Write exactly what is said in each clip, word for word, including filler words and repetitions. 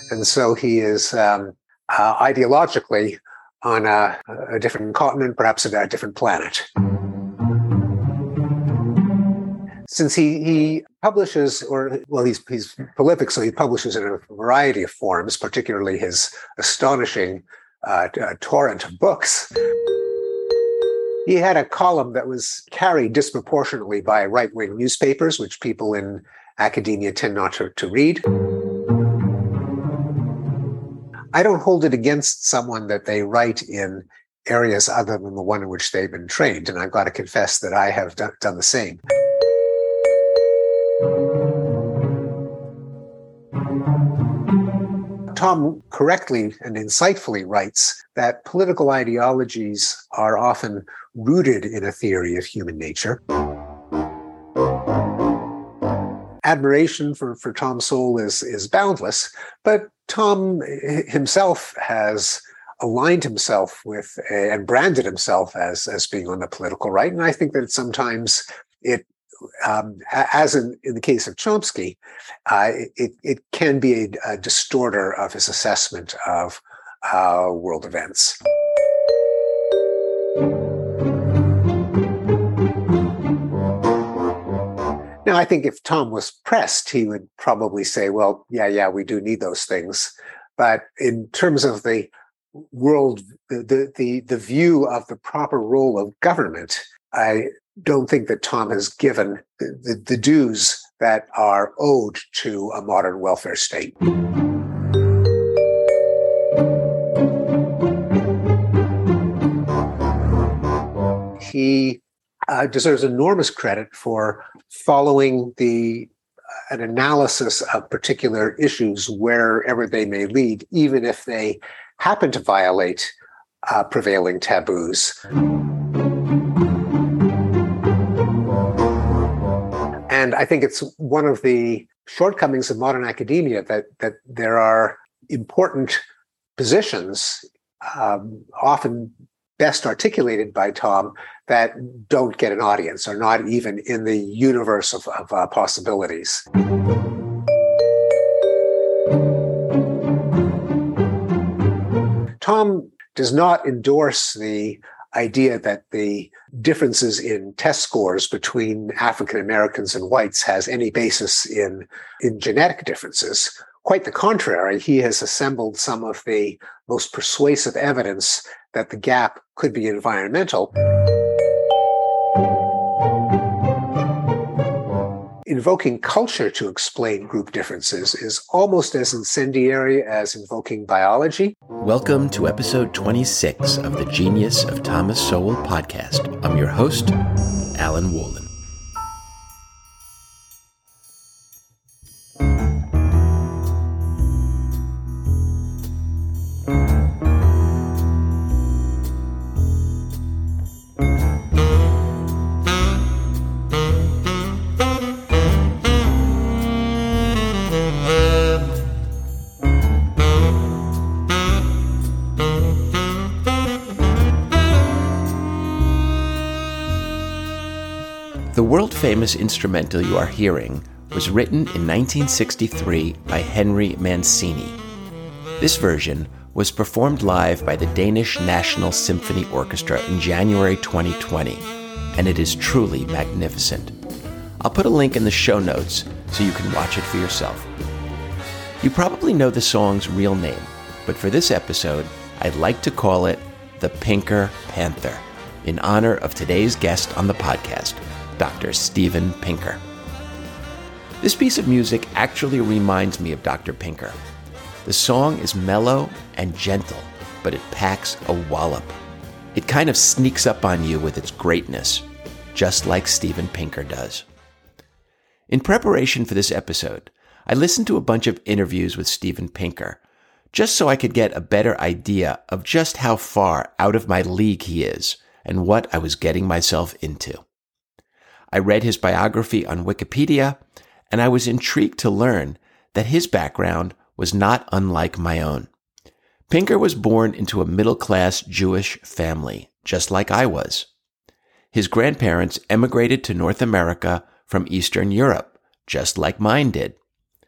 And so he is um, uh, ideologically on a, a different continent, perhaps a, a different planet. Since he, he publishes, or, well, he's, he's prolific, so he publishes in a variety of forms, particularly his astonishing uh, uh, torrent of books. He had a column that was carried disproportionately by right-wing newspapers, which people in academia tend not to, to read. I don't hold it against someone that they write in areas other than the one in which they've been trained, and I've got to confess that I have done, done the same. Tom correctly and insightfully writes that political ideologies are often rooted in a theory of human nature. Admiration for, for Tom Sowell is, is boundless, but Tom himself has aligned himself with a, and branded himself as, as being on the political right. And I think that sometimes it Um, as in, in the case of Chomsky, uh, it, it can be a, a distorter of his assessment of uh, world events. Now, I think if Tom was pressed, he would probably say, well, yeah, yeah, we do need those things. But in terms of the world, the, the, the view of the proper role of government, I don't think that Tom has given the, the, the dues that are owed to a modern welfare state. He uh, deserves enormous credit for following the uh, an analysis of particular issues wherever they may lead, even if they happen to violate uh, prevailing taboos. And I think it's one of the shortcomings of modern academia that, that there are important positions, um, often best articulated by Tom, that don't get an audience, or not even in the universe of, of uh, possibilities. Tom does not endorse the idea that the differences in test scores between African Americans and whites has any basis in, in genetic differences. Quite the contrary, he has assembled some of the most persuasive evidence that the gap could be environmental. Invoking culture to explain group differences is almost as incendiary as invoking biology. Welcome to episode twenty-six of the Genius of Thomas Sowell podcast. I'm your host, Alan Wolin. The world-famous instrumental you are hearing was written in nineteen sixty-three by Henry Mancini. This version was performed live by the Danish National Symphony Orchestra in January twenty twenty, and it is truly magnificent. I'll put a link in the show notes so you can watch it for yourself. You probably know the song's real name, but for this episode, I'd like to call it The Pinker Panther, in honor of today's guest on the podcast, Doctor Steven Pinker. This piece of music actually reminds me of Doctor Pinker. The song is mellow and gentle, but it packs a wallop. It kind of sneaks up on you with its greatness, just like Steven Pinker does. In preparation for this episode, I listened to a bunch of interviews with Steven Pinker, just so I could get a better idea of just how far out of my league he is and what I was getting myself into. I read his biography on Wikipedia, and I was intrigued to learn that his background was not unlike my own. Pinker was born into a middle-class Jewish family, just like I was. His grandparents emigrated to North America from Eastern Europe, just like mine did.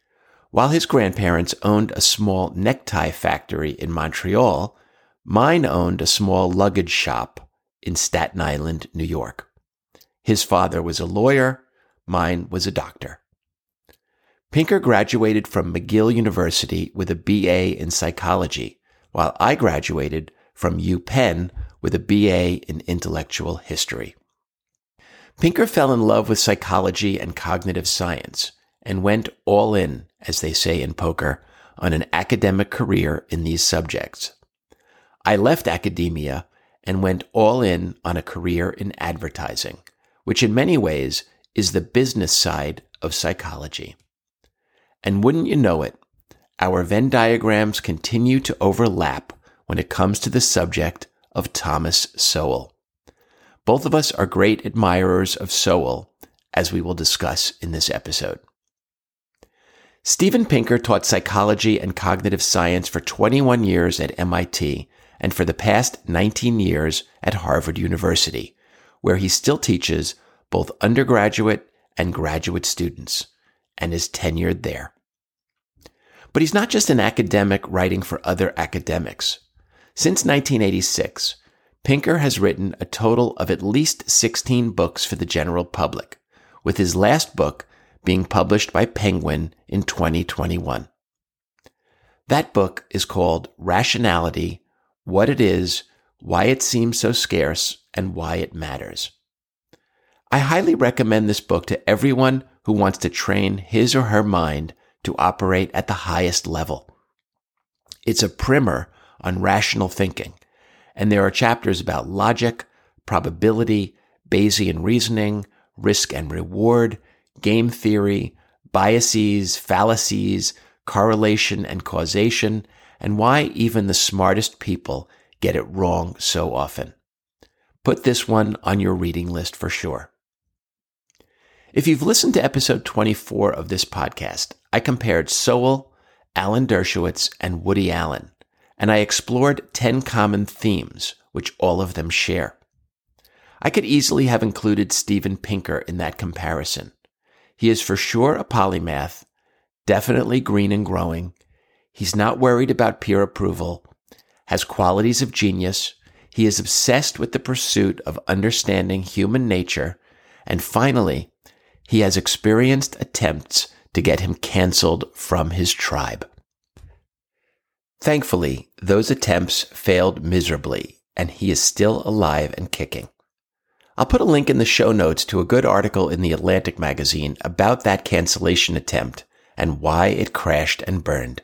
While his grandparents owned a small necktie factory in Montreal, mine owned a small luggage shop in Staten Island, New York. His father was a lawyer, mine was a doctor. Pinker graduated from McGill University with a B A in psychology, while I graduated from UPenn with a B A in intellectual history. Pinker fell in love with psychology and cognitive science and went all in, as they say in poker, on an academic career in these subjects. I left academia and went all in on a career in advertising, which in many ways is the business side of psychology. And wouldn't you know it, our Venn diagrams continue to overlap when it comes to the subject of Thomas Sowell. Both of us are great admirers of Sowell, as we will discuss in this episode. Steven Pinker taught psychology and cognitive science for twenty-one years at M I T and for the past nineteen years at Harvard University, where he still teaches both undergraduate and graduate students and is tenured there. But he's not just an academic writing for other academics. Since nineteen eighty-six, Pinker has written a total of at least sixteen books for the general public, with his last book being published by Penguin in twenty twenty-one. That book is called Rationality: What It Is, Why It Seems So Scarce, and Why It Matters. I highly recommend this book to everyone who wants to train his or her mind to operate at the highest level. It's a primer on rational thinking, and there are chapters about logic, probability, Bayesian reasoning, risk and reward, game theory, biases, fallacies, correlation and causation, and why even the smartest people get it wrong so often. Put this one on your reading list for sure. If you've listened to episode twenty-four of this podcast, I compared Sowell, Alan Dershowitz, and Woody Allen, and I explored ten common themes, which all of them share. I could easily have included Steven Pinker in that comparison. He is for sure a polymath, definitely green and growing. He's not worried about peer approval, has qualities of genius. He is obsessed with the pursuit of understanding human nature. And finally, he has experienced attempts to get him canceled from his tribe. Thankfully, those attempts failed miserably, and he is still alive and kicking. I'll put a link in the show notes to a good article in The Atlantic magazine about that cancellation attempt and why it crashed and burned.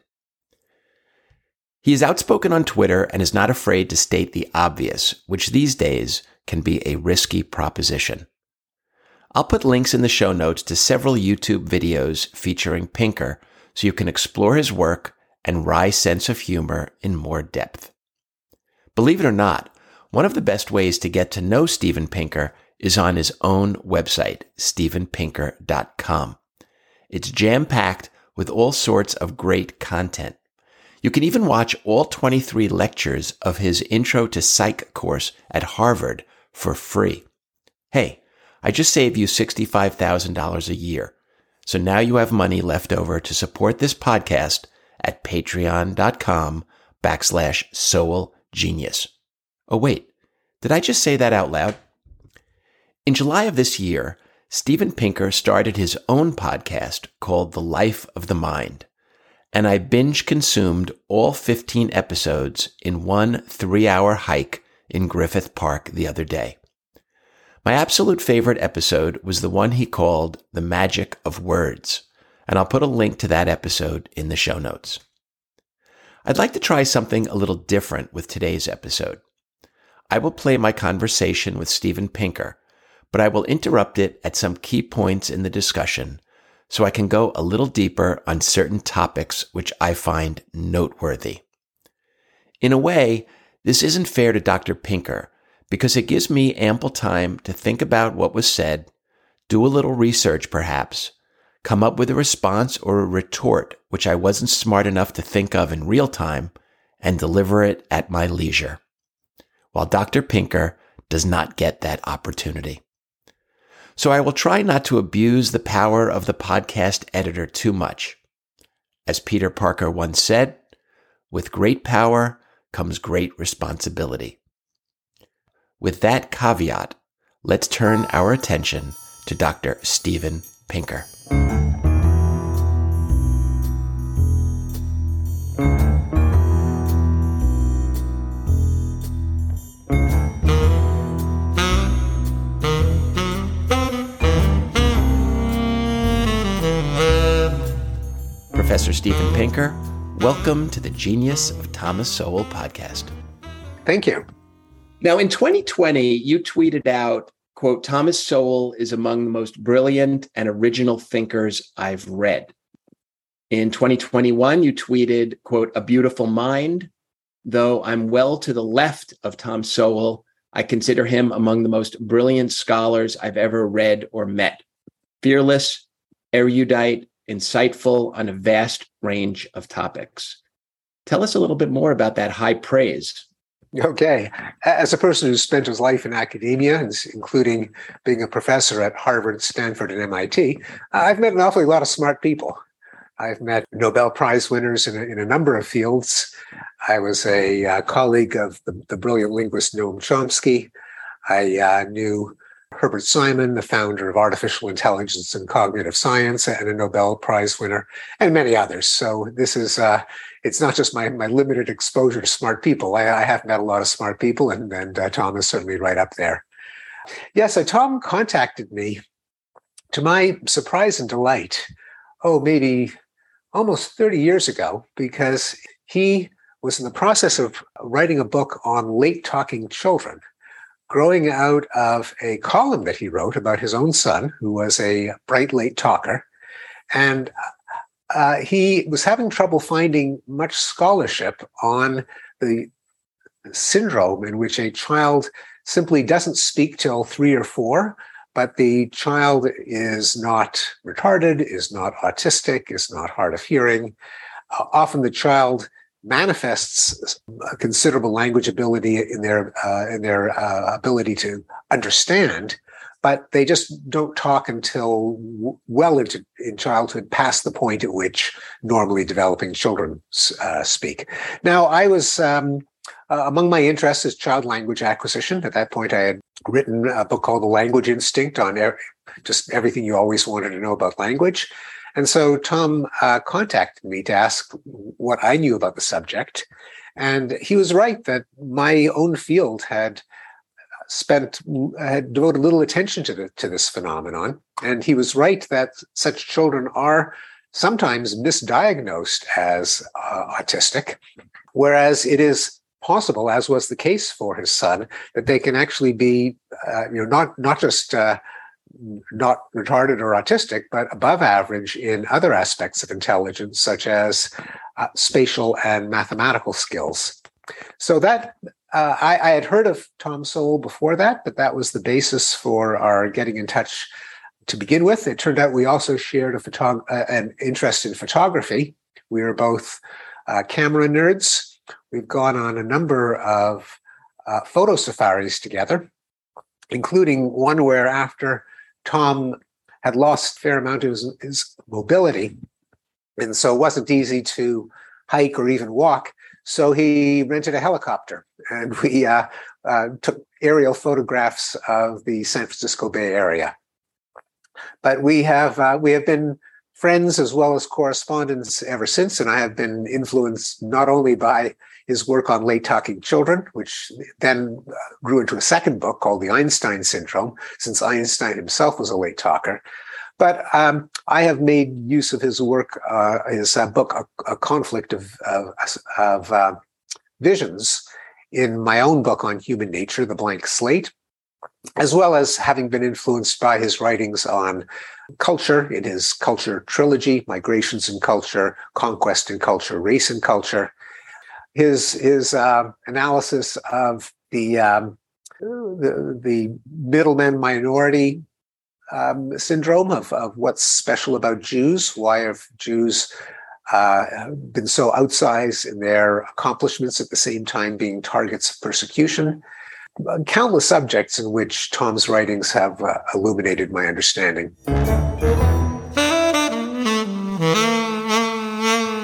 He is outspoken on Twitter and is not afraid to state the obvious, which these days can be a risky proposition. I'll put links in the show notes to several YouTube videos featuring Pinker so you can explore his work and wry sense of humor in more depth. Believe it or not, one of the best ways to get to know Steven Pinker is on his own website, steven pinker dot com. It's jam-packed with all sorts of great content. You can even watch all twenty-three lectures of his Intro to Psych course at Harvard for free. Hey, I just saved you sixty-five thousand dollars a year, so now you have money left over to support this podcast at patreon.com backslash Sowell Genius. Oh, wait, did I just say that out loud? In July of this year, Steven Pinker started his own podcast called The Life of the Mind, and I binge consumed all fifteen episodes in one three-hour hike in Griffith Park the other day. My absolute favorite episode was the one he called The Magic of Words, and I'll put a link to that episode in the show notes. I'd like to try something a little different with today's episode. I will play my conversation with Steven Pinker, but I will interrupt it at some key points in the discussion so I can go a little deeper on certain topics which I find noteworthy. In a way, this isn't fair to Doctor Pinker because it gives me ample time to think about what was said, do a little research perhaps, come up with a response or a retort which I wasn't smart enough to think of in real time, and deliver it at my leisure, while Doctor Pinker does not get that opportunity. So I will try not to abuse the power of the podcast editor too much. As Peter Parker once said, with great power comes great responsibility. With that caveat, let's turn our attention to Doctor Steven Pinker. Professor Steven Pinker, welcome to the Genius of Thomas Sowell podcast. Thank you. Now, in twenty twenty, you tweeted out, quote, Thomas Sowell is among the most brilliant and original thinkers I've read. In twenty twenty-one, you tweeted, quote, a beautiful mind. Though I'm well to the left of Tom Sowell, I consider him among the most brilliant scholars I've ever read or met. Fearless, erudite, insightful on a vast range of topics. Tell us a little bit more about that high praise. Okay. As a person who's spent his life in academia, including being a professor at Harvard, Stanford, and M I T, I've met an awfully lot of smart people. I've met Nobel Prize winners in a, in a number of fields. I was a uh, colleague of the, the brilliant linguist Noam Chomsky. I uh, knew Herbert Simon, the founder of artificial intelligence and cognitive science, and a Nobel Prize winner, and many others. So this is, uh, it's not just my, my limited exposure to smart people. I, I have met a lot of smart people, and, and uh, Tom is certainly right up there. Yes, so Tom contacted me, to my surprise and delight, oh, maybe almost thirty years ago, because he was in the process of writing a book on late talking children, growing out of a column that he wrote about his own son, who was a bright late talker. And uh, he was having trouble finding much scholarship on the syndrome in which a child simply doesn't speak till three or four, but the child is not retarded, is not autistic, is not hard of hearing. Uh, often the child manifests a considerable language ability in their uh, in their uh, ability to understand, but they just don't talk until w- well into in childhood, past the point at which normally developing children uh, speak. Now, I was um, uh, among my interests is child language acquisition. At that point, I had written a book called The Language Instinct on er- just everything you always wanted to know about language. And so Tom uh, contacted me to ask what I knew about the subject. And he was right that my own field had spent, had devoted little attention to, the, to this phenomenon. And he was right that such children are sometimes misdiagnosed as uh, autistic, whereas it is possible, as was the case for his son, that they can actually be, uh, you know, not, not just uh, not retarded or autistic, but above average in other aspects of intelligence, such as uh, spatial and mathematical skills. So that uh, I, I had heard of Tom Sowell before that, but that was the basis for our getting in touch to begin with. It turned out we also shared a photog- uh, an interest in photography. We were both uh, camera nerds. We've gone on a number of uh, photo safaris together, including one where after Tom had lost a fair amount of his, his mobility, and so it wasn't easy to hike or even walk. So he rented a helicopter, and we uh, uh, took aerial photographs of the San Francisco Bay Area. But we have uh, we have been friends as well as correspondents ever since, and I have been influenced not only by his work on late talking children, which then grew into a second book called The Einstein Syndrome, since Einstein himself was a late talker. But um, I have made use of his work, uh, his uh, book, A, a Conflict of, of, of uh, Visions, in my own book on human nature, The Blank Slate, as well as having been influenced by his writings on culture in his Culture trilogy, Migrations in Culture, Conquest in Culture, Race in Culture. His his uh, analysis of the, um, the the middleman minority um, syndrome of, of what's special about Jews, why have Jews uh, been so outsized in their accomplishments at the same time being targets of persecution. Countless subjects in which Tom's writings have uh, illuminated my understanding.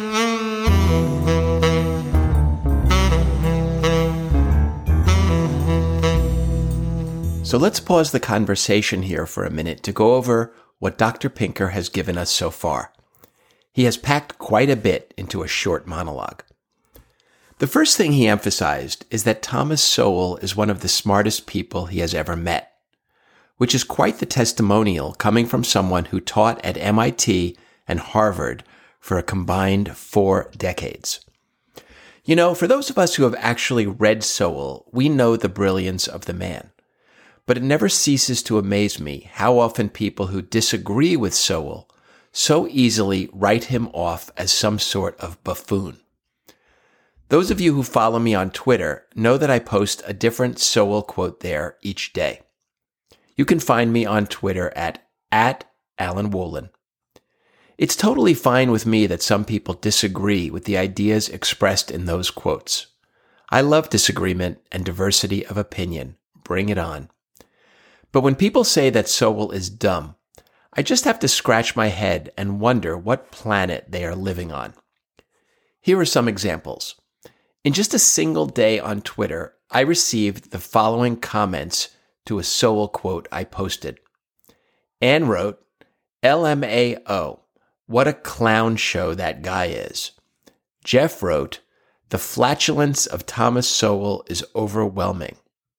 So let's pause the conversation here for a minute to go over what Doctor Pinker has given us so far. He has packed quite a bit into a short monologue. The first thing he emphasized is that Thomas Sowell is one of the smartest people he has ever met, which is quite the testimonial coming from someone who taught at M I T and Harvard for a combined four decades. You know, for those of us who have actually read Sowell, we know the brilliance of the man. But it never ceases to amaze me how often people who disagree with Sowell so easily write him off as some sort of buffoon. Those of you who follow me on Twitter know that I post a different Sowell quote there each day. You can find me on Twitter at, at Alan Wolin. It's totally fine with me that some people disagree with the ideas expressed in those quotes. I love disagreement and diversity of opinion. Bring it on. But when people say that Sowell is dumb, I just have to scratch my head and wonder what planet they are living on. Here are some examples. In just a single day on Twitter, I received the following comments to a Sowell quote I posted. Anne wrote, L M A O, what a clown show that guy is. Jeff wrote, the flatulence of Thomas Sowell is overwhelming.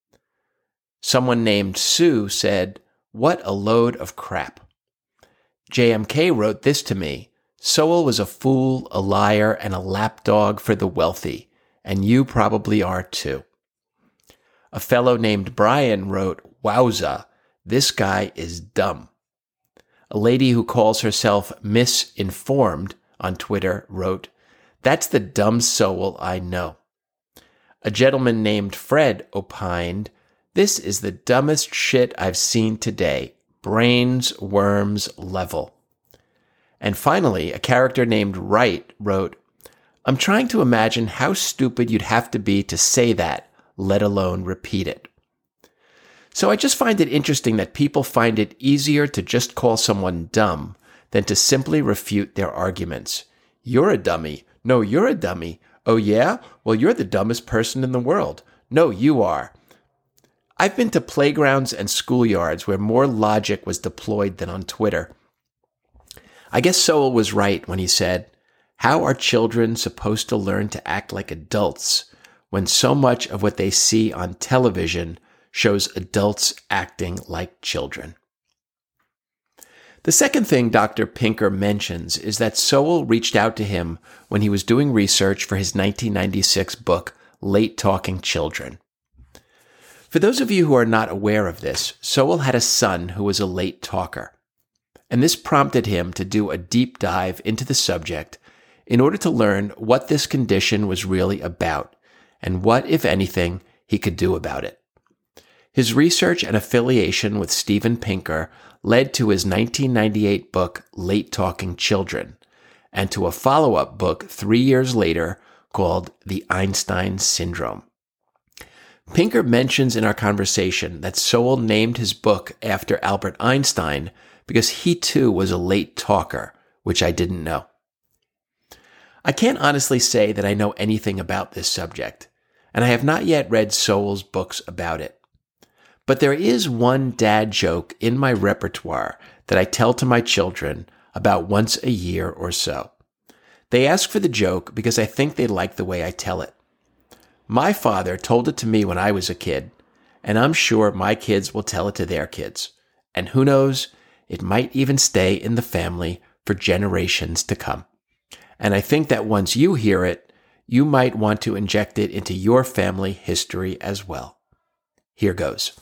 Someone named Sue said, what a load of crap. J M K wrote this to me, Sowell was a fool, a liar, and a lapdog for the wealthy. And you probably are too. A fellow named Brian wrote, wowza, this guy is dumb. A lady who calls herself Misinformed on Twitter wrote, that's the dumb Sowell I know. A gentleman named Fred opined, this is the dumbest shit I've seen today. Brains, worms, level. And finally, a character named Wright wrote, I'm trying to imagine how stupid you'd have to be to say that, let alone repeat it. So I just find it interesting that people find it easier to just call someone dumb than to simply refute their arguments. You're a dummy. No, you're a dummy. Oh yeah? Well, you're the dumbest person in the world. No, you are. I've been to playgrounds and schoolyards where more logic was deployed than on Twitter. I guess Sowell was right when he said, how are children supposed to learn to act like adults when so much of what they see on television shows adults acting like children? The second thing Doctor Pinker mentions is that Sowell reached out to him when he was doing research for his nineteen ninety-six book, Late Talking Children. For those of you who are not aware of this, Sowell had a son who was a late talker, and this prompted him to do a deep dive into the subject in order to learn what this condition was really about and what, if anything, he could do about it. His research and affiliation with Steven Pinker led to his nineteen ninety-eight book, Late Talking Children, and to a follow-up book three years later called The Einstein Syndrome. Pinker mentions in our conversation that Sowell named his book after Albert Einstein because he too was a late talker, which I didn't know. I can't honestly say that I know anything about this subject, and I have not yet read Sowell's books about it. But there is one dad joke in my repertoire that I tell to my children about once a year or so. They ask for the joke because I think they like the way I tell it. My father told it to me when I was a kid, and I'm sure my kids will tell it to their kids. And who knows, it might even stay in the family for generations to come. And I think that once you hear it, you might want to inject it into your family history as well. Here goes.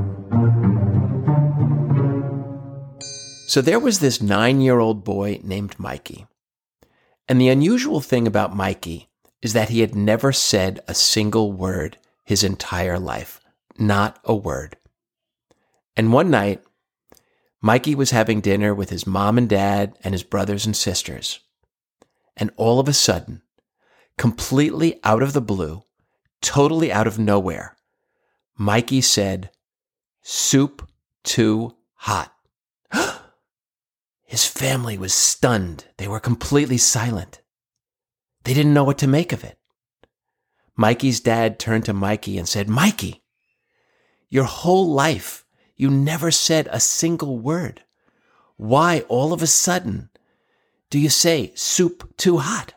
So there was this nine-year-old boy named Mikey. And the unusual thing about Mikey is that he had never said a single word his entire life. Not a word. And one night, Mikey was having dinner with his mom and dad and his brothers and sisters. And all of a sudden, completely out of the blue, totally out of nowhere, Mikey said, "Soup too hot." His family was stunned. They were completely silent. They didn't know what to make of it. Mikey's dad turned to Mikey and said, "Mikey, Your whole life, you never said a single word. Why all of a sudden do you say soup too hot?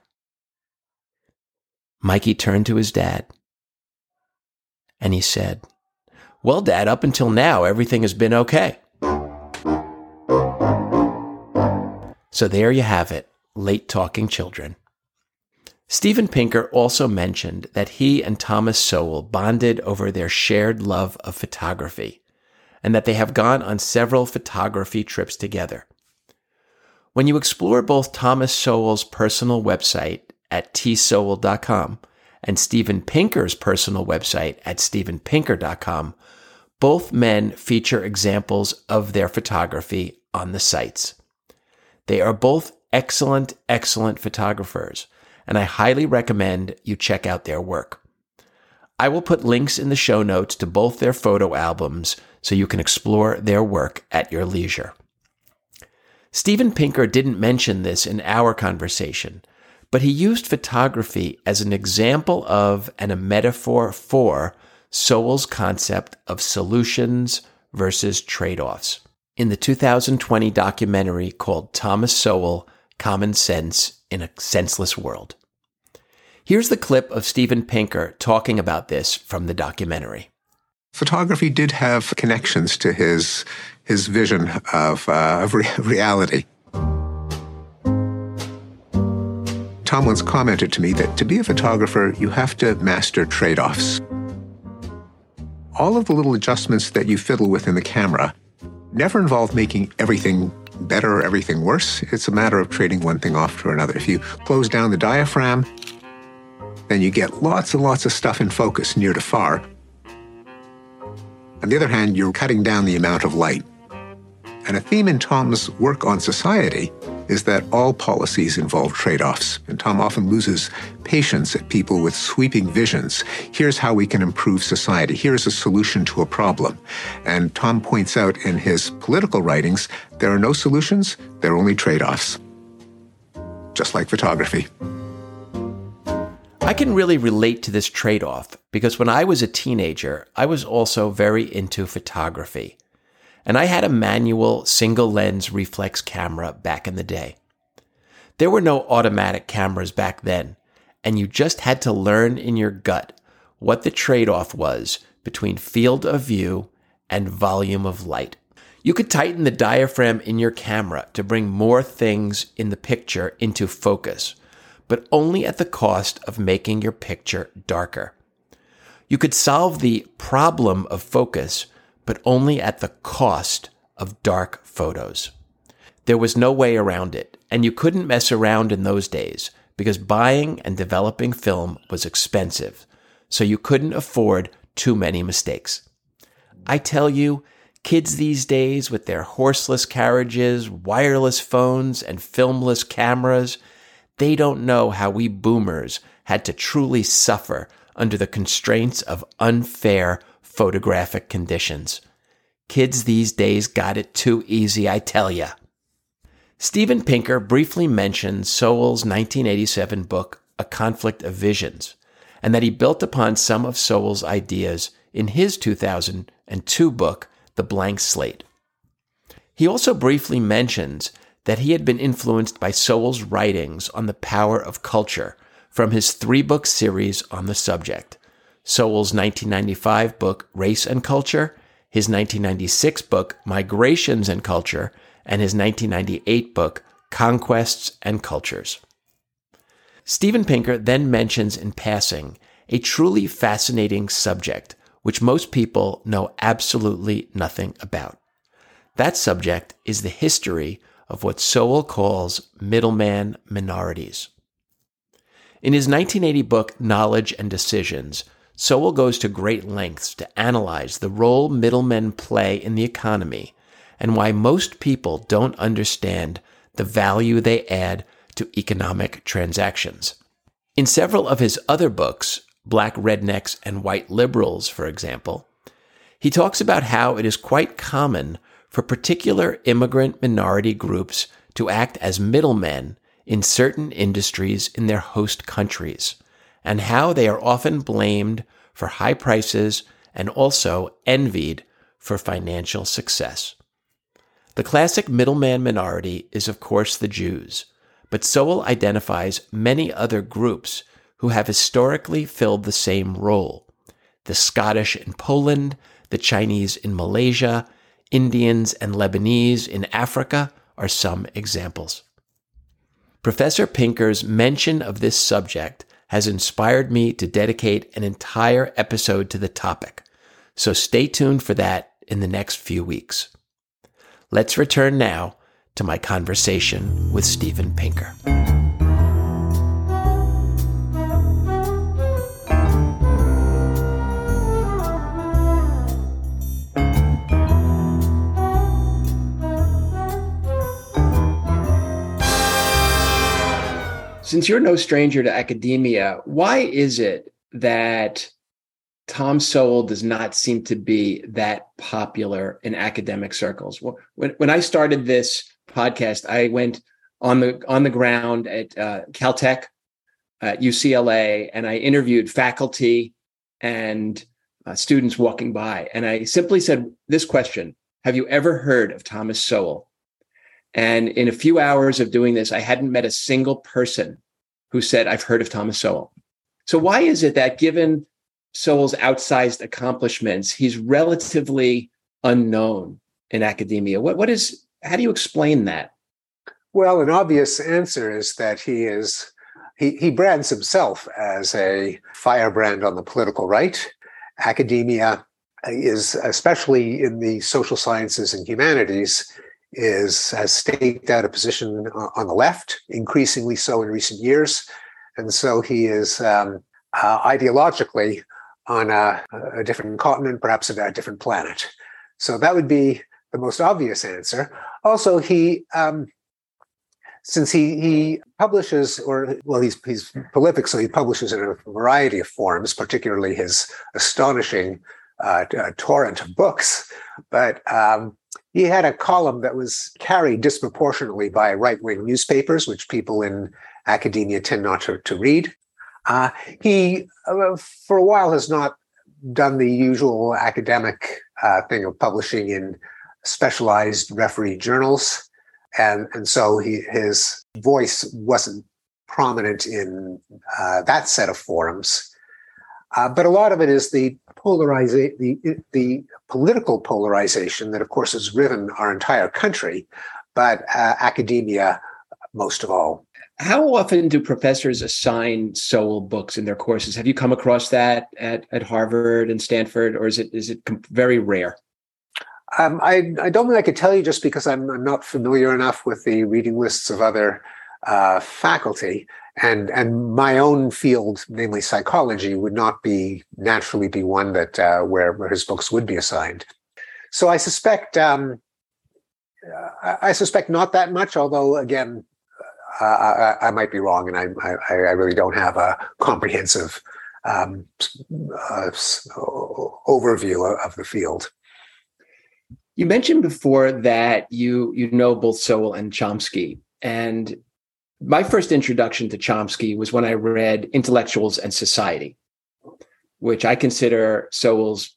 Mikey turned to his dad and he said, well, Dad, up until now, everything has been okay. So there you have it, late talking children. Steven Pinker also mentioned that he and Thomas Sowell bonded over their shared love of photography, and that they have gone on several photography trips together. When you explore both Thomas Sowell's personal website at t sowell dot com and Steven Pinker's personal website at steven pinker dot com, both men feature examples of their photography on the sites. They are both excellent, excellent photographers, and I highly recommend you check out their work. I will put links in the show notes to both their photo albums so you can explore their work at your leisure. Steven Pinker didn't mention this in our conversation, but he used photography as an example of and a metaphor for Sowell's concept of solutions versus trade-offs in the two thousand twenty documentary called Thomas Sowell, Common Sense in a Senseless World. Here's the clip of Steven Pinker talking about this from the documentary. Photography did have connections to his his vision of, uh, of re- reality. Tom once commented to me that to be a photographer, you have to master trade-offs. All of the little adjustments that you fiddle with in the camera never involve making everything better or everything worse. It's a matter of trading one thing off for another. If you close down the diaphragm, then you get lots and lots of stuff in focus near to far. On the other hand, you're cutting down the amount of light. And a theme in Tom's work on society is that all policies involve trade-offs. And Tom often loses patience at people with sweeping visions. Here's how we can improve society. Here's a solution to a problem. And Tom points out in his political writings, there are no solutions, there are only trade-offs. Just like photography. I can really relate to this trade-off because when I was a teenager, I was also very into photography. And I had a manual single-lens reflex camera back in the day. There were no automatic cameras back then, and you just had to learn in your gut what the trade-off was between field of view and volume of light. You could tighten the diaphragm in your camera to bring more things in the picture into focus, but only at the cost of making your picture darker. You could solve the problem of focus, but only at the cost of dark photos. There was no way around it, and you couldn't mess around in those days because buying and developing film was expensive, so you couldn't afford too many mistakes. I tell you, kids these days with their horseless carriages, wireless phones, and filmless cameras, they don't know how we boomers had to truly suffer under the constraints of unfair photographic conditions. Kids these days got it too easy, I tell ya. Steven Pinker briefly mentioned Sowell's nineteen eighty-seven book, A Conflict of Visions, and that he built upon some of Sowell's ideas in his two thousand two book, The Blank Slate. He also briefly mentions that he had been influenced by Sowell's writings on the power of culture from his three-book series on the subject. Sowell's nineteen ninety-five book, Race and Culture, his nineteen ninety-six book, Migrations and Culture, and his nineteen ninety-eight book, Conquests and Cultures. Steven Pinker then mentions in passing a truly fascinating subject which most people know absolutely nothing about. That subject is the history of what Sowell calls middleman minorities. In his nineteen eighty book, Knowledge and Decisions, Sowell goes to great lengths to analyze the role middlemen play in the economy and why most people don't understand the value they add to economic transactions. In several of his other books, Black Rednecks and White Liberals, for example, he talks about how it is quite common for particular immigrant minority groups to act as middlemen in certain industries in their host countries, and how they are often blamed for high prices and also envied for financial success. The classic middleman minority is, of course, the Jews, but Sowell identifies many other groups who have historically filled the same role. The Scottish in Poland, the Chinese in Malaysia, Indians and Lebanese in Africa are some examples. Professor Pinker's mention of this subject has inspired me to dedicate an entire episode to the topic, so stay tuned for that in the next few weeks. Let's return now to my conversation with Steven Pinker. Since you're no stranger to academia, why is it that Tom Sowell does not seem to be that popular in academic circles? When, when I started this podcast, I went on the on the ground at uh, Caltech, at U C L A, and I interviewed faculty and uh, students walking by. And I simply said this question: have you ever heard of Thomas Sowell? And in a few hours of doing this, I hadn't met a single person who said, I've heard of Thomas Sowell. So why is it that given Sowell's outsized accomplishments, he's relatively unknown in academia? What, what is, how do you explain that? Well, an obvious answer is that he is, he, he brands himself as a firebrand on the political right. Academia is, especially in the social sciences and humanities, is has staked out a position on the left, increasingly so in recent years. And so he is um, uh, ideologically on a, a different continent, perhaps a different planet. So that would be the most obvious answer. Also, he, um, since he he publishes, or well, he's he's prolific, so he publishes in a variety of forms, particularly his astonishing uh, uh, torrent of books. But um, he had a column that was carried disproportionately by right-wing newspapers, which people in academia tend not to, to read. Uh, he, uh, for a while, has not done the usual academic uh, thing of publishing in specialized referee journals. And, and so he, his voice wasn't prominent in uh, that set of forums. Uh, but a lot of it is the polarization, the, the political polarization that, of course, has riven our entire country, but uh, academia most of all. How often do professors assign Sowell books in their courses? Have you come across that at, at Harvard and Stanford, or is it is it very rare? Um, I, I don't think I could tell you just because I'm, I'm not familiar enough with the reading lists of other uh, faculty. And and my own field, namely psychology, would not be naturally be one that uh, where, where his books would be assigned. So I suspect um, uh, I suspect not that much. Although again, uh, I, I might be wrong, and I I, I really don't have a comprehensive um, uh, overview of the field. You mentioned before that you you know both Sowell and Chomsky, and my first introduction to Chomsky was when I read Intellectuals and Society, which I consider Sowell's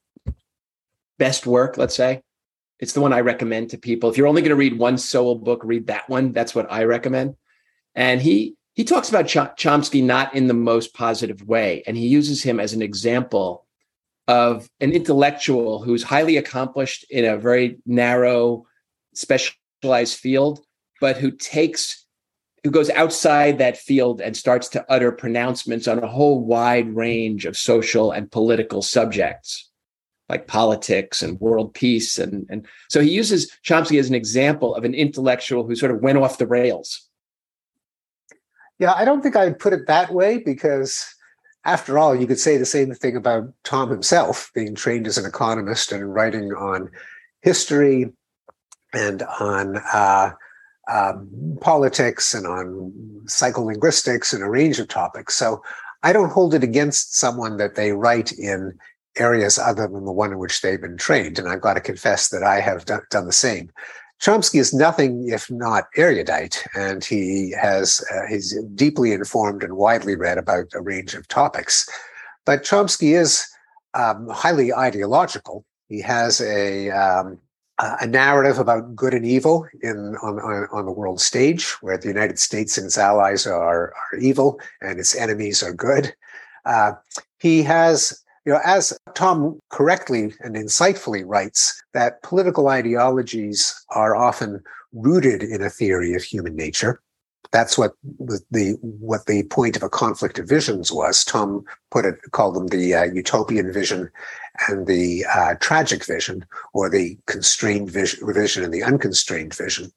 best work, let's say. It's the one I recommend to people. If you're only going to read one Sowell book, read that one. That's what I recommend. And he he talks about Ch- Chomsky not in the most positive way, and he uses him as an example of an intellectual who's highly accomplished in a very narrow, specialized field, but who takes who goes outside that field and starts to utter pronouncements on a whole wide range of social and political subjects, like politics and world peace. And, and so he uses Chomsky as an example of an intellectual who sort of went off the rails. Yeah, I don't think I'd put it that way, because after all, you could say the same thing about Tom himself, being trained as an economist and writing on history and on uh, Um, politics and on psycholinguistics and a range of topics. So I don't hold it against someone that they write in areas other than the one in which they've been trained. And I've got to confess that I have done, done the same. Chomsky is nothing if not erudite, and he has uh, he's deeply informed and widely read about a range of topics. But Chomsky is um, highly ideological. He has a um, a narrative about good and evil in on, on, on the world stage, where the United States and its allies are, are evil and its enemies are good. Uh, he has, you know, as Tom correctly and insightfully writes, that political ideologies are often rooted in a theory of human nature. That's what the, the what the point of a conflict of visions was. Tom put it, called them the uh, utopian vision and the uh, tragic vision, or the constrained vision, vision and the unconstrained vision.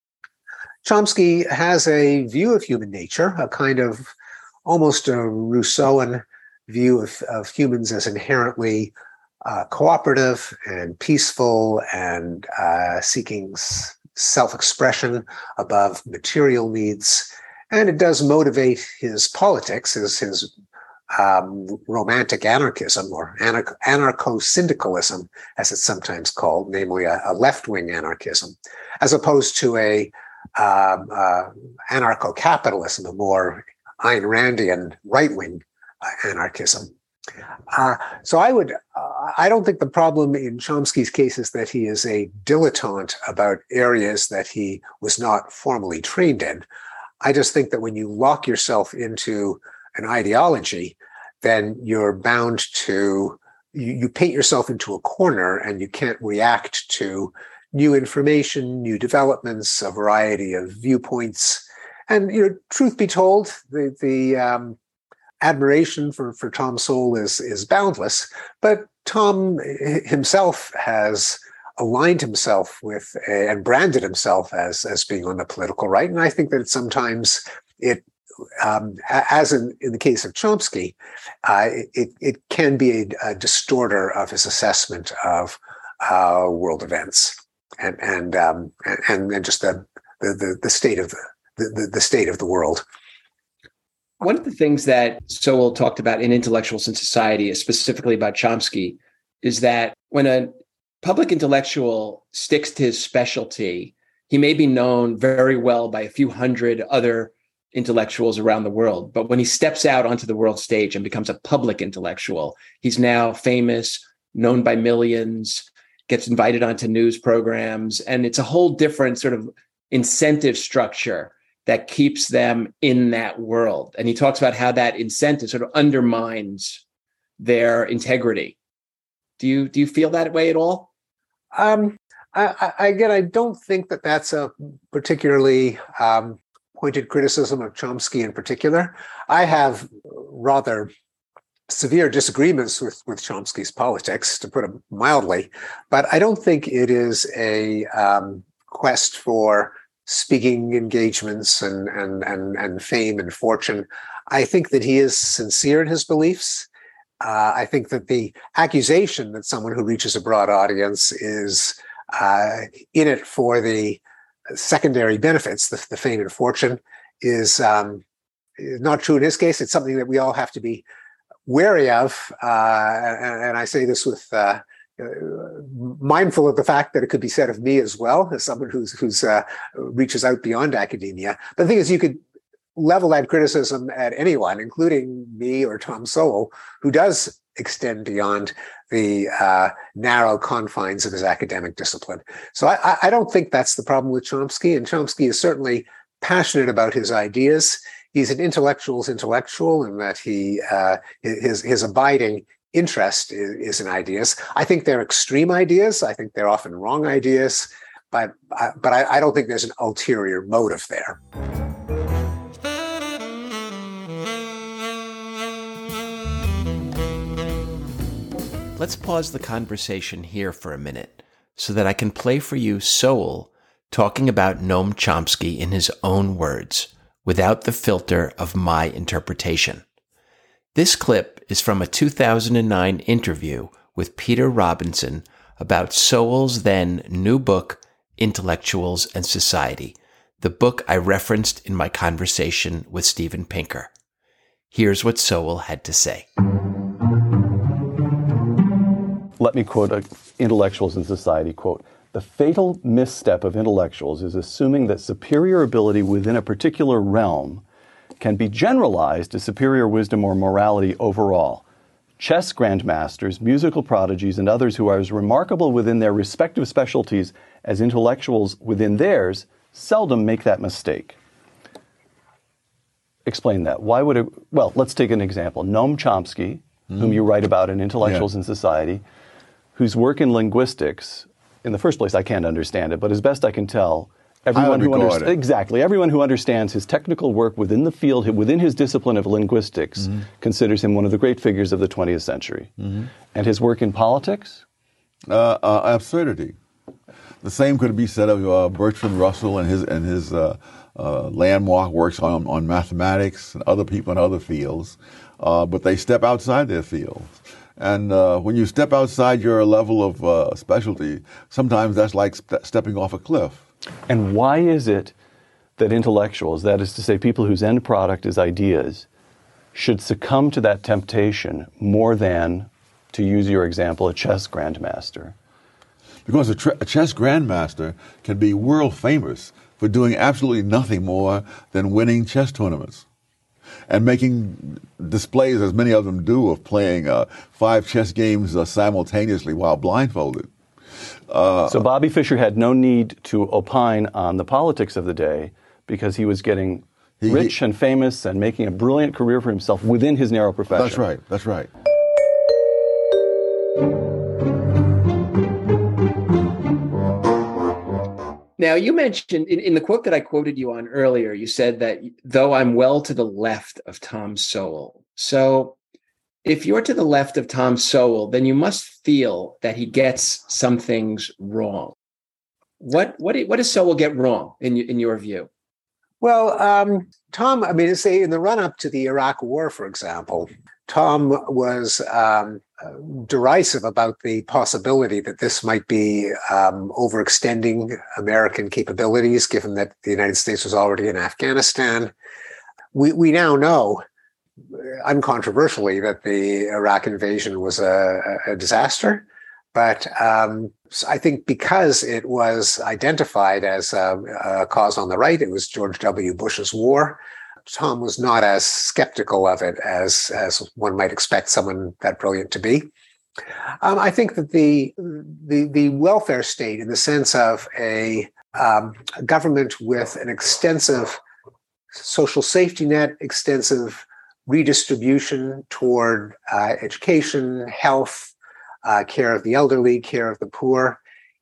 Chomsky has a view of human nature, a kind of almost a Rousseauan view of, of humans as inherently uh, cooperative and peaceful and uh, seeking self-expression above material needs. And it does motivate his politics, his, his um, romantic anarchism, or anar- anarcho-syndicalism, as it's sometimes called, namely a, a left-wing anarchism, as opposed to a um, uh, anarcho-capitalism, a more Ayn Randian right-wing uh, anarchism. Uh, so I would, uh, I don't think the problem in Chomsky's case is that he is a dilettante about areas that he was not formally trained in. I just think that when you lock yourself into an ideology, then you're bound to, you, you paint yourself into a corner and you can't react to new information, new developments, a variety of viewpoints. And, you know, truth be told, the, the, um, admiration for, for Tom Sowell is, is boundless, but Tom himself has aligned himself with a, and branded himself as, as being on the political right. And I think that sometimes it, um, as in, in the case of Chomsky, uh, it, it can be a, a distorter of his assessment of uh, world events and, and, um, and, and just the, the, the state of the, the, the state of the world. One of the things that Sowell talked about in Intellectuals and Society, specifically about Chomsky, is that when a public intellectual sticks to his specialty, he may be known very well by a few hundred other intellectuals around the world. But when he steps out onto the world stage and becomes a public intellectual, he's now famous, known by millions, gets invited onto news programs, and it's a whole different sort of incentive structure that keeps them in that world. And he talks about how that incentive sort of undermines their integrity. Do you do you feel that way at all? Um, I, I, again, I don't think that that's a particularly um, pointed criticism of Chomsky in particular. I have rather severe disagreements with, with Chomsky's politics, to put it mildly, but I don't think it is a um, quest for speaking engagements and, and, and, and fame and fortune. I think that he is sincere in his beliefs. Uh, I think that the accusation that someone who reaches a broad audience is uh, in it for the secondary benefits, the, the fame and fortune, is um, not true in his case. It's something that we all have to be wary of. Uh, and, and I say this with uh, Uh, mindful of the fact that it could be said of me as well, as someone who's who's uh, reaches out beyond academia. But the thing is, you could level that criticism at anyone, including me or Tom Sowell, who does extend beyond the uh, narrow confines of his academic discipline. So I, I don't think that's the problem with Chomsky. And Chomsky is certainly passionate about his ideas. He's an intellectual's intellectual, in that he uh, his his abiding interest is, is in ideas. I think they're extreme ideas. I think they're often wrong ideas, but but I, I don't think there's an ulterior motive there. Let's pause the conversation here for a minute so that I can play for you Sowell talking about Noam Chomsky in his own words, without the filter of my interpretation. This clip is from a two thousand nine interview with Peter Robinson about Sowell's then new book, Intellectuals and Society, the book I referenced in my conversation with Steven Pinker. Here's what Sowell had to say. Let me quote uh, Intellectuals and Society, quote, "The fatal misstep of intellectuals is assuming that superior ability within a particular realm can be generalized to superior wisdom or morality overall. chess grandmasters, musical prodigies, and others who are as remarkable within their respective specialties as intellectuals within theirs seldom make that mistake. Explain that. Why would it, well, let's take an example. Noam Chomsky, mm. whom you write about in Intellectuals yeah. in Society, whose work in linguistics, in the first place, I can't understand it, but as best I can tell, everyone who understands exactly everyone who understands his technical work within the field, within his discipline of linguistics, mm-hmm. considers him one of the great figures of the twentieth century. Mm-hmm. And his work in politics, uh, uh, absurdity. The same could be said of uh, Bertrand Russell and his and his uh, uh, landmark works on on mathematics and other people in other fields, uh, but they step outside their fields. And uh, when you step outside your level of uh, specialty, sometimes that's like st- stepping off a cliff. And why is it that intellectuals, that is to say people whose end product is ideas, should succumb to that temptation more than, to use your example, a chess grandmaster? Because a, tre- a chess grandmaster can be world famous for doing absolutely nothing more than winning chess tournaments and making displays, as many of them do, of playing uh, five chess games uh, simultaneously while blindfolded. Uh, so Bobby Fischer had no need to opine on the politics of the day because he was getting he, rich he, and famous and making a brilliant career for himself within his narrow profession. That's right. That's right. Now, you mentioned in, in the quote that I quoted you on earlier, you said that though I'm well to the left of Tom Sowell. So if you're to the left of Tom Sowell, then you must feel that he gets some things wrong. What what what does Sowell get wrong in in your view? Well, um, Tom, I mean, say in the run-up to the Iraq War, for example, Tom was um, derisive about the possibility that this might be um, overextending American capabilities, given that the United States was already in Afghanistan. We we now know, uncontroversially, that the Iraq invasion was a, a disaster. But um, I think because it was identified as a, a cause on the right, it was George W. Bush's war, Tom was not as skeptical of it as, as one might expect someone that brilliant to be. Um, I think that the, the, the welfare state, in the sense of a um, government with an extensive social safety net, extensive redistribution toward uh, education, health, uh, care of the elderly, care of the poor,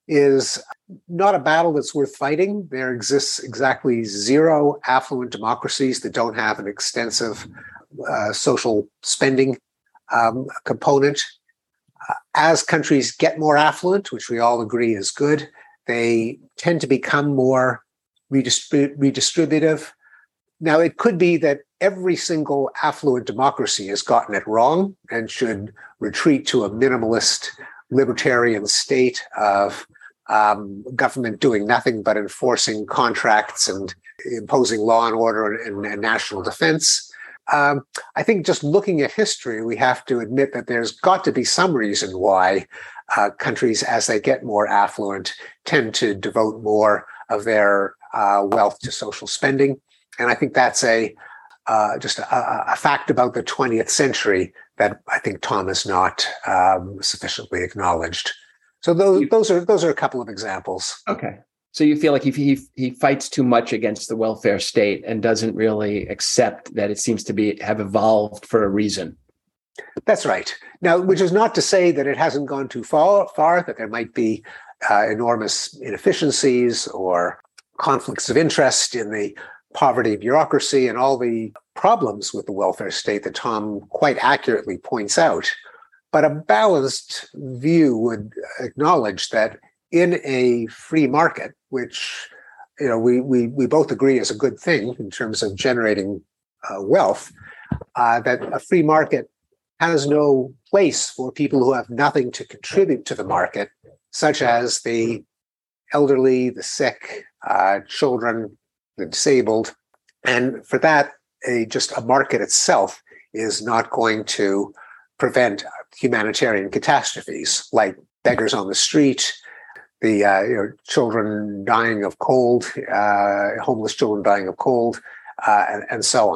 is not a battle that's worth fighting. There exists exactly zero affluent democracies that don't have an extensive uh, social spending um, component. Uh, as countries get more affluent, which we all agree is good, they tend to become more redistrib- redistributive. Now, it could be that every single affluent democracy has gotten it wrong and should retreat to a minimalist libertarian state of um, government doing nothing but enforcing contracts and imposing law and order and, and national defense. Um, I think just looking at history, we have to admit that there's got to be some reason why uh, countries, as they get more affluent, tend to devote more of their uh, wealth to social spending. And I think that's a uh, just a, a fact about the twentieth century that I think Tom has not um, sufficiently acknowledged. So those those are those are a couple of examples. Okay. So you feel like he he he fights too much against the welfare state and doesn't really accept that it seems to be have evolved for a reason. That's right. Now, which is not to say that it hasn't gone too far, far that there might be uh, enormous inefficiencies or conflicts of interest in the poverty, bureaucracy, and all the problems with the welfare state that Tom quite accurately points out. But a balanced view would acknowledge that in a free market, which you know we we we both agree is a good thing in terms of generating uh, wealth, uh, that a free market has no place for people who have nothing to contribute to the market, such as the elderly, the sick, uh, children, the disabled. And for that, a just a market itself is not going to prevent humanitarian catastrophes like beggars on the street, the uh, you know, children dying of cold, uh, homeless children dying of cold, uh, and, and so on.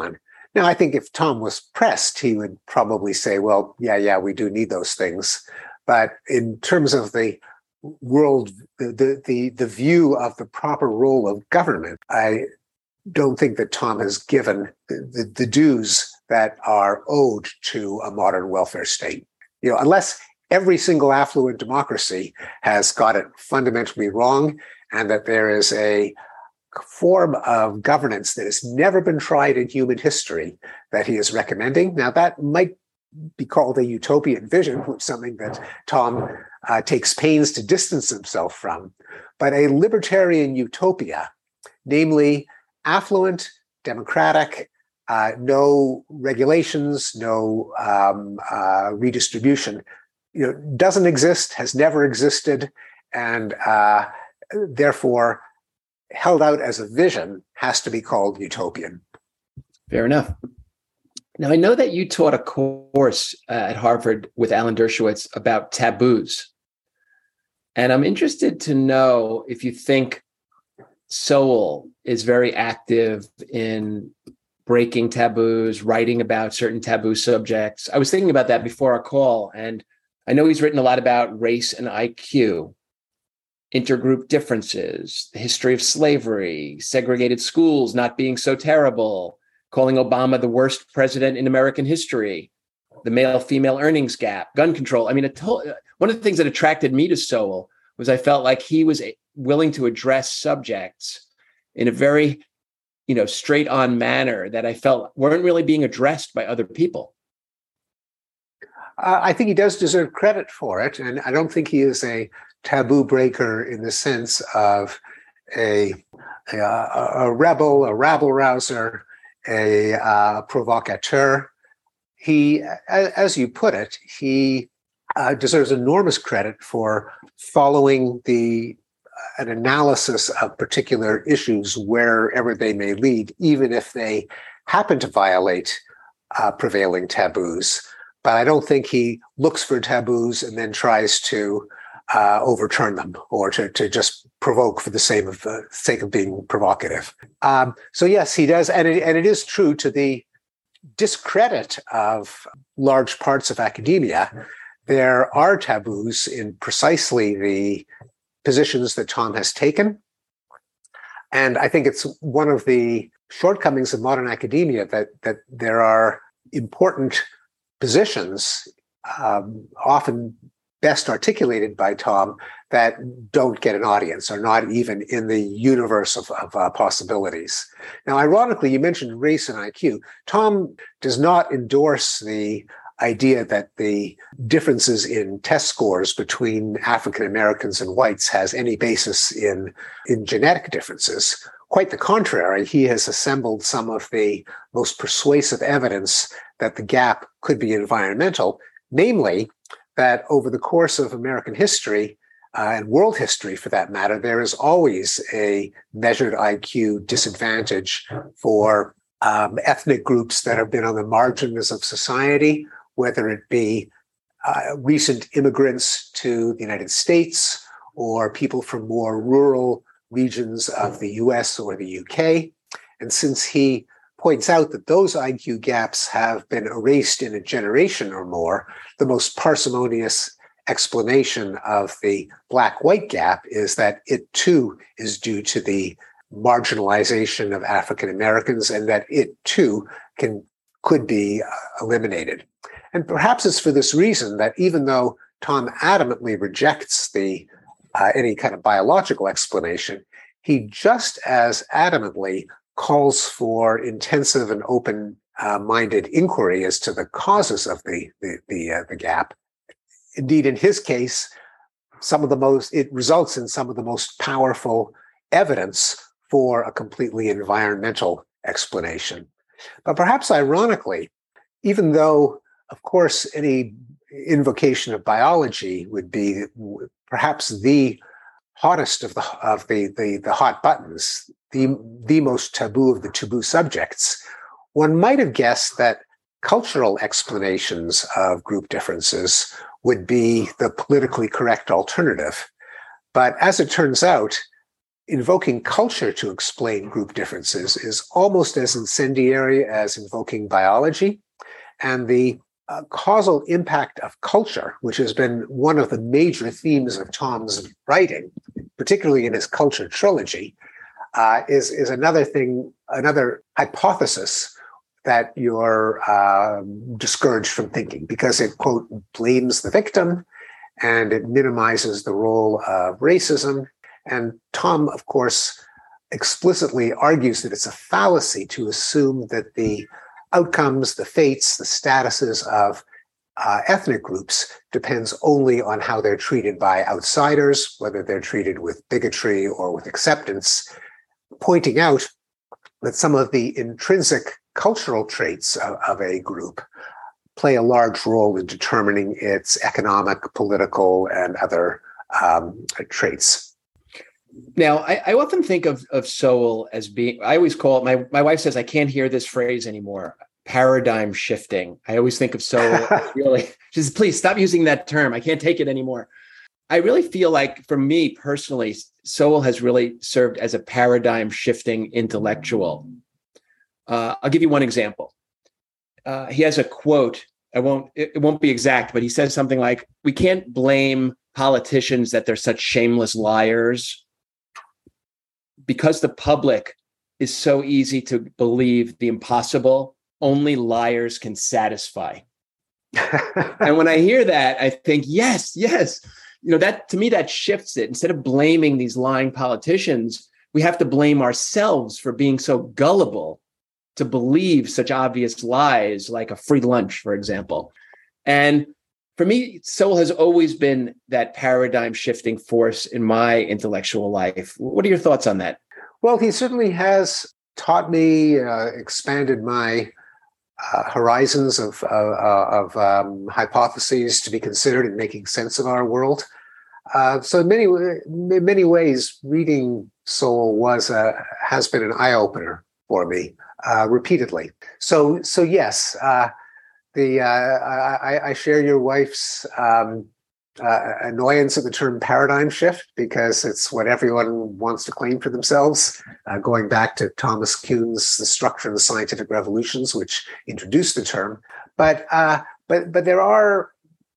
Now, I think if Tom was pressed, he would probably say, well, yeah, yeah, we do need those things. But in terms of the world, the, the, the view of the proper role of government, I don't think that Tom has given the, the, the dues that are owed to a modern welfare state. You know, unless every single affluent democracy has got it fundamentally wrong, and that there is a form of governance that has never been tried in human history that he is recommending. Now, that might be called a utopian vision, which is something that Tom uh, takes pains to distance himself from. But a libertarian utopia, namely affluent, democratic, uh, no regulations, no um, uh, redistribution, you know, doesn't exist, has never existed, and uh, therefore held out as a vision, has to be called utopian. Fair enough. Now, I know that you taught a course uh, at Harvard with Alan Dershowitz about taboos. And I'm interested to know if you think Sowell is very active in breaking taboos, writing about certain taboo subjects. I was thinking about that before our call, and I know he's written a lot about race and I Q, intergroup differences, the history of slavery, segregated schools not being so terrible, calling Obama the worst president in American history, the male-female earnings gap, gun control. I mean, it told, one of the things that attracted me to Sowell was I felt like he was willing to address subjects in a very, you know, straight-on manner that I felt weren't really being addressed by other people. Uh, I think he does deserve credit for it, and I don't think he is a taboo breaker in the sense of a a, a rebel, a rabble rouser, a uh, provocateur. He, as you put it, he uh, deserves enormous credit for following the an analysis of particular issues wherever they may lead, even if they happen to violate uh, prevailing taboos. But I don't think he looks for taboos and then tries to uh, overturn them or to, to just provoke for the sake of, uh, sake of being provocative. Um, so yes, he does. And it, and it is true to the discredit of large parts of academia. There are taboos in precisely the positions that Tom has taken. And I think it's one of the shortcomings of modern academia that, that there are important positions, um, often best articulated by Tom, that don't get an audience, are not even in the universe of, of uh, possibilities. Now, ironically, you mentioned race and I Q. Tom does not endorse the idea that the differences in test scores between African Americans and whites has any basis in, in genetic differences. Quite the contrary, he has assembled some of the most persuasive evidence that the gap could be environmental, namely that over the course of American history, uh, and world history for that matter, there is always a measured I Q disadvantage for um, ethnic groups that have been on the margins of society, whether it be uh, recent immigrants to the United States or people from more rural regions of the U S or the U K. And since he points out that those I Q gaps have been erased in a generation or more, the most parsimonious explanation of the black-white gap is that it too is due to the marginalization of African Americans and that it too can could be uh, eliminated. And perhaps it's for this reason that even though Tom adamantly rejects the uh, any kind of biological explanation, he just as adamantly calls for intensive and open-minded uh, inquiry as to the causes of the the the, uh, the gap. Indeed, in his case, some of the most it results in some of the most powerful evidence for a completely environmental explanation. But perhaps ironically, even though, of course, any invocation of biology would be perhaps the hottest of the of the the, the hot buttons, the the most taboo of the taboo subjects, one might have guessed that cultural explanations of group differences would be the politically correct alternative. But as it turns out, invoking culture to explain group differences is almost as incendiary as invoking biology. And the uh, causal impact of culture, which has been one of the major themes of Tom's writing, particularly in his Culture trilogy, uh, is, is another thing, another hypothesis that you're uh, discouraged from thinking, because it, quote, blames the victim and it minimizes the role of racism. And Tom, of course, explicitly argues that it's a fallacy to assume that the outcomes, the fates, the statuses of uh, ethnic groups depends only on how they're treated by outsiders, whether they're treated with bigotry or with acceptance, pointing out that some of the intrinsic cultural traits of, of a group play a large role in determining its economic, political, and other um, traits. Now, I, I often think of, of Sowell as being, I always call it, my, my wife says, I can't hear this phrase anymore, paradigm shifting. I always think of Sowell as really, she says, please stop using that term. I can't take it anymore. I really feel like, for me personally, Sowell has really served as a paradigm shifting intellectual. Uh, I'll give you one example. Uh, he has a quote. I won't, it, it won't be exact, but he says something like, we can't blame politicians that they're such shameless liars, because the public is so easy to believe the impossible, only liars can satisfy. And when I hear that, I think, yes, yes. You know, that to me, that shifts it. Instead of blaming these lying politicians, we have to blame ourselves for being so gullible to believe such obvious lies, like a free lunch, for example. And for me, Sowell has always been that paradigm shifting force in my intellectual life. What are your thoughts on that? Well, he certainly has taught me, uh, expanded my uh, horizons of, uh, of um, hypotheses to be considered in making sense of our world. Uh, so in many, in many ways, reading Sowell was a, has been an eye-opener for me uh, repeatedly. So, so yes, uh, the uh, I, I share your wife's um, uh, annoyance at the term paradigm shift, because it's what everyone wants to claim for themselves, uh, going back to Thomas Kuhn's The Structure of the Scientific Revolutions, which introduced the term. But uh, but but there are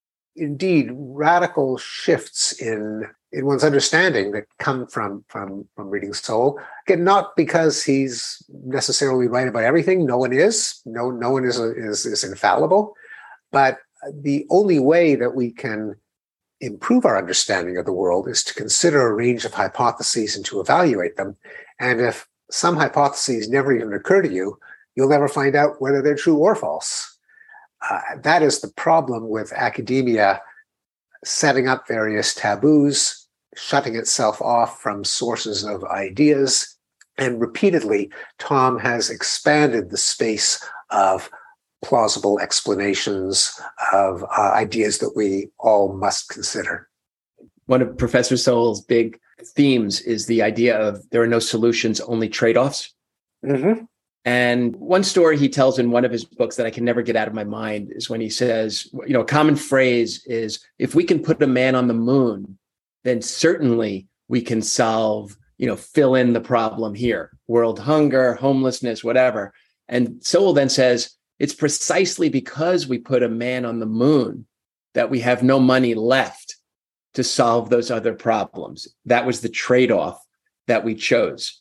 indeed radical shifts in in one's understanding that come from from from reading Sowell. Again, not because he's necessarily right about everything. No one is. No no one is is, is infallible. But the only way that we can improve our understanding of the world is to consider a range of hypotheses and to evaluate them. And if some hypotheses never even occur to you, you'll never find out whether they're true or false. Uh, that is the problem with academia setting up various taboos, shutting itself off from sources of ideas. And repeatedly, Tom has expanded the space of plausible explanations of uh, ideas that we all must consider. One of Professor Sowell's big themes is the idea of there are no solutions, only trade-offs. Mm-hmm. And one story he tells in one of his books that I can never get out of my mind is when he says, you know, a common phrase is, if we can put a man on the moon, then certainly we can solve, you know, fill in the problem here, world hunger, homelessness, whatever. And Sowell then says, it's precisely because we put a man on the moon that we have no money left to solve those other problems. That was the trade-off that we chose.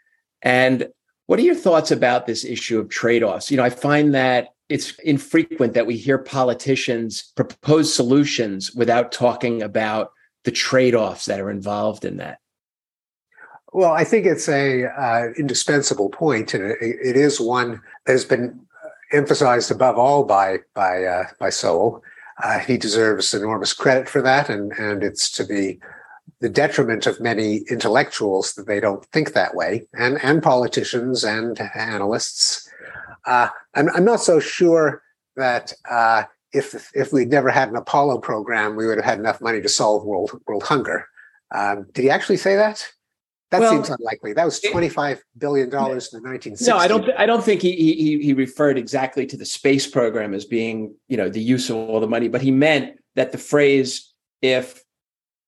And what are your thoughts about this issue of trade-offs? You know, I find that it's infrequent that we hear politicians propose solutions without talking about the trade-offs that are involved in that. Well, I think it's a uh, indispensable point, and it, it is one that has been emphasized above all by by uh, by Sowell. Uh, he deserves enormous credit for that, and and it's to the the detriment of many intellectuals that they don't think that way, and and politicians and analysts. Uh, I'm I'm not so sure that uh, if if we'd never had an Apollo program, we would have had enough money to solve world world hunger. Um, did he actually say that? That well, seems unlikely. That was twenty-five billion dollars in the nineteen sixties. No, I don't. I don't think he he he referred exactly to the space program as being, you know, the use of all the money, but he meant that the phrase, if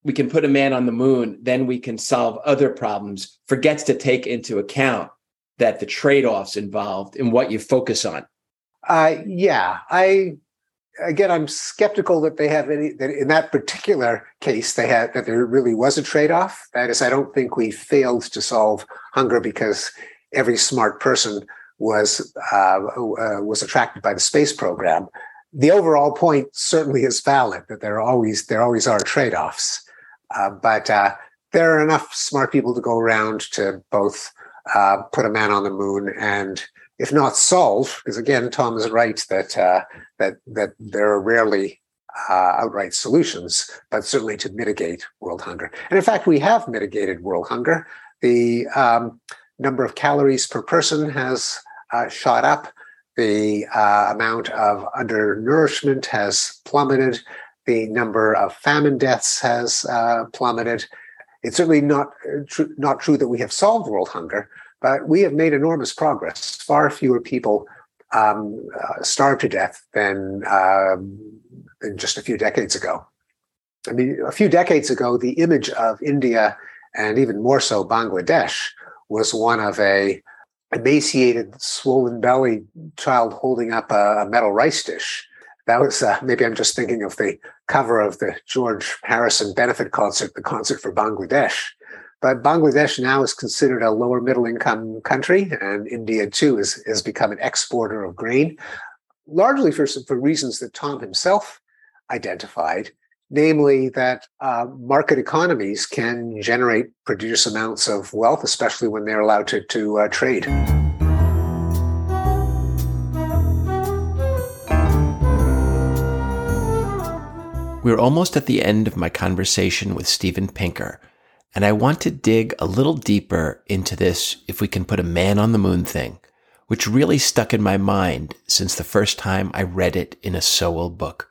we can put a man on the moon, then we can solve other problems, forgets to take into account that the trade-offs involved in what you focus on. Uh, yeah, I again, I'm skeptical that they have any. That in that particular case, they had that there really was a trade-off. That is, I don't think we failed to solve hunger because every smart person was uh, uh, was attracted by the space program. The overall point certainly is valid that there are always there always are trade-offs, uh, but uh, there are enough smart people to go around to both uh, put a man on the moon and, if not solve, because again, Tom is right that uh, that that there are rarely uh, outright solutions, but certainly to mitigate world hunger. And in fact, we have mitigated world hunger. The um, number of calories per person has uh, shot up. The uh, amount of undernourishment has plummeted. The number of famine deaths has uh, plummeted. It's certainly not tr- not true that we have solved world hunger, but we have made enormous progress. Far fewer people um, uh, starve to death than, uh, than just a few decades ago. I mean, a few decades ago, the image of India, and even more so Bangladesh, was one of a emaciated, swollen-bellied child holding up a, a metal rice dish. That was, uh, maybe I'm just thinking of the cover of the George Harrison benefit concert, the Concert for Bangladesh. But Bangladesh now is considered a lower middle income country, and India too is, is become an exporter of grain, largely for, for reasons that Tom himself identified, namely that uh, market economies can generate prodigious amounts of wealth, especially when they're allowed to, to uh, trade. We're almost at the end of my conversation with Steven Pinker, and I want to dig a little deeper into this if we can put a man on the moon thing, which really stuck in my mind since the first time I read it in a Sowell book.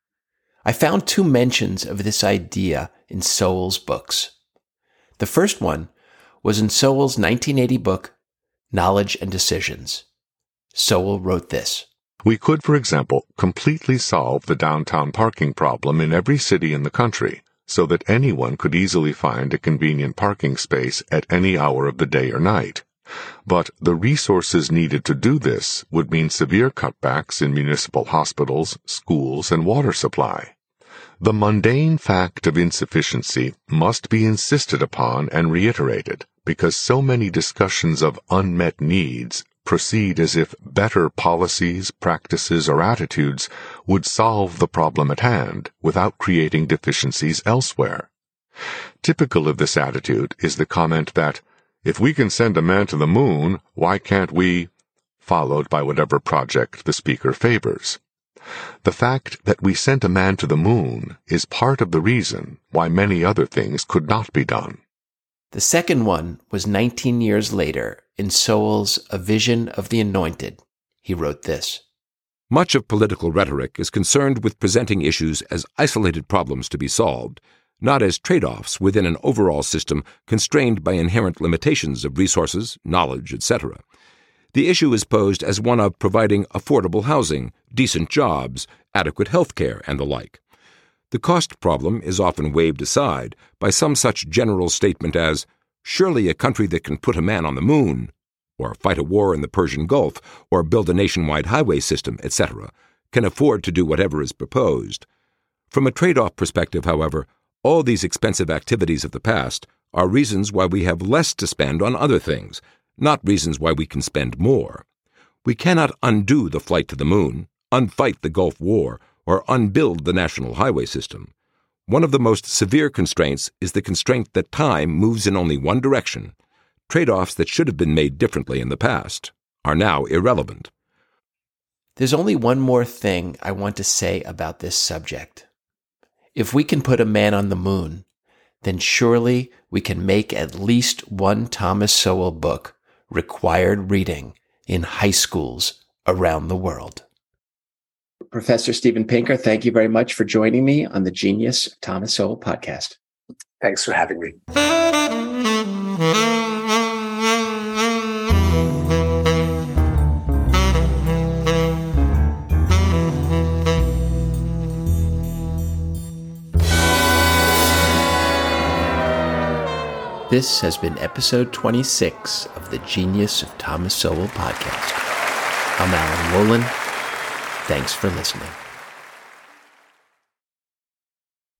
I found two mentions of this idea in Sowell's books. The first one was in Sowell's nineteen eighty book, Knowledge and Decisions. Sowell wrote this: We could, for example, completely solve the downtown parking problem in every city in the country, so that anyone could easily find a convenient parking space at any hour of the day or night. But the resources needed to do this would mean severe cutbacks in municipal hospitals, schools, and water supply. The mundane fact of insufficiency must be insisted upon and reiterated, because so many discussions of unmet needs proceed as if better policies, practices, or attitudes would solve the problem at hand without creating deficiencies elsewhere. Typical of this attitude is the comment that, if we can send a man to the moon, why can't we, followed by whatever project the speaker favors. The fact that we sent a man to the moon is part of the reason why many other things could not be done. The second one was nineteen years later in Sowell's A Vision of the Anointed. He wrote this: Much of political rhetoric is concerned with presenting issues as isolated problems to be solved, not as trade-offs within an overall system constrained by inherent limitations of resources, knowledge, et cetera. The issue is posed as one of providing affordable housing, decent jobs, adequate health care, and the like. The cost problem is often waved aside by some such general statement as, surely a country that can put a man on the moon, or fight a war in the Persian Gulf, or build a nationwide highway system, et cetera, can afford to do whatever is proposed. From a trade-off perspective, however, all these expensive activities of the past are reasons why we have less to spend on other things, not reasons why we can spend more. We cannot undo the flight to the moon, unfight the Gulf War, or unbuild the national highway system. One of the most severe constraints is the constraint that time moves in only one direction. Trade-offs that should have been made differently in the past are now irrelevant. There's only one more thing I want to say about this subject. If we can put a man on the moon, then surely we can make at least one Thomas Sowell book required reading in high schools around the world. Professor Steven Pinker, thank you very much for joining me on the Genius Thomas Sowell podcast. Thanks for having me. This has been episode twenty-six of the Genius of Thomas Sowell podcast. I'm Alan Wolin. Thanks for listening.